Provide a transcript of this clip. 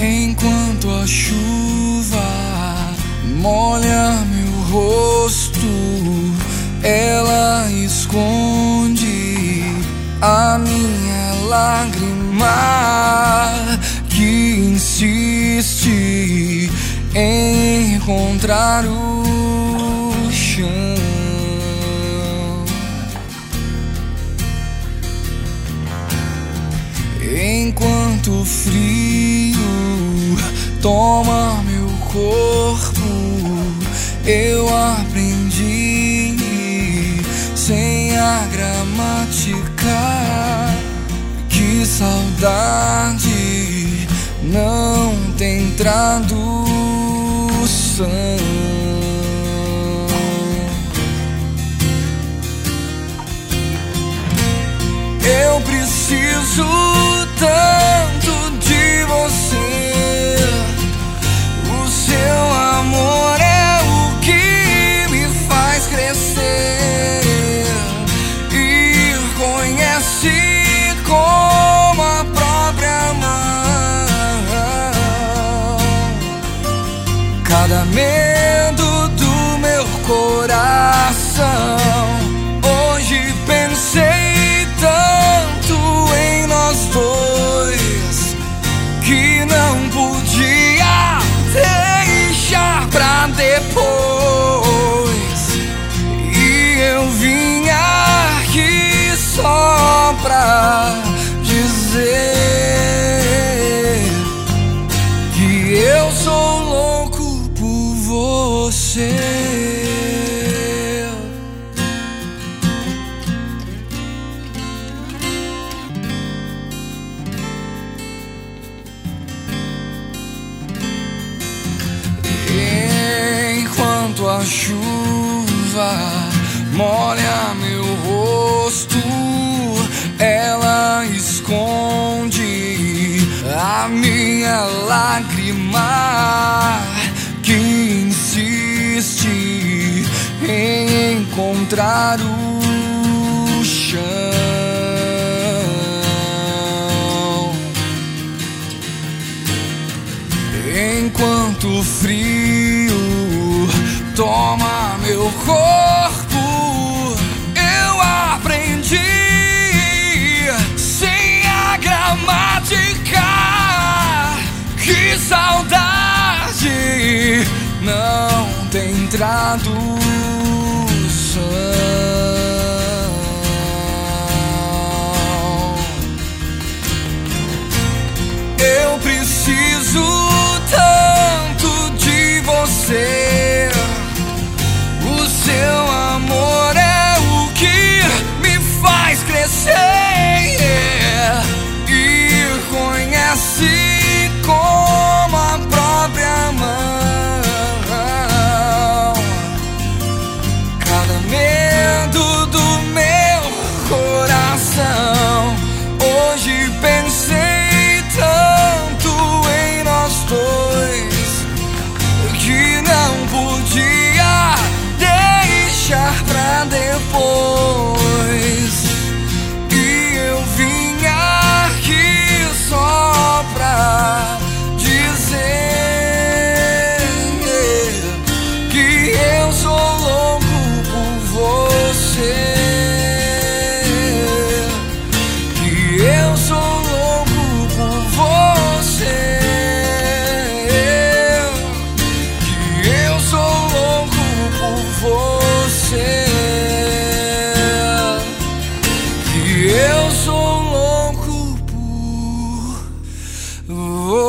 Enquanto a chuva molha meu rosto, ela esconde a minha lágrima que insiste em encontrar o chão. Enquanto o frio toma meu corpo, eu aprendi sem a gramática que saudade não tem tradução. Eu preciso tanto de você. O seu amor é o que me faz crescer e conhece como a própria mão cada medo do meu coração. Hoje pensei tanto em nós dois que não podia deixar pra depois. E eu vim aqui só pra dizer que eu sou louco por você. Enquanto a chuva molha meu rosto, ela esconde a minha lágrima que insiste em encontrar o chão. Enquanto o frio toma meu corpo, eu aprendi sem a gramática que saudade não tem tradução. Eu preciso tanto de você. O seu amor é o que me faz crescer e conhece como a própria mão cada medo do meu coração. Hoje pensei tanto em nós dois que não podia deixar pra depois. E eu vim aqui só pra dizer que eu sou louco por você. Que eu sou louco por você. Que eu sou louco por você. Que eu sou louco por você.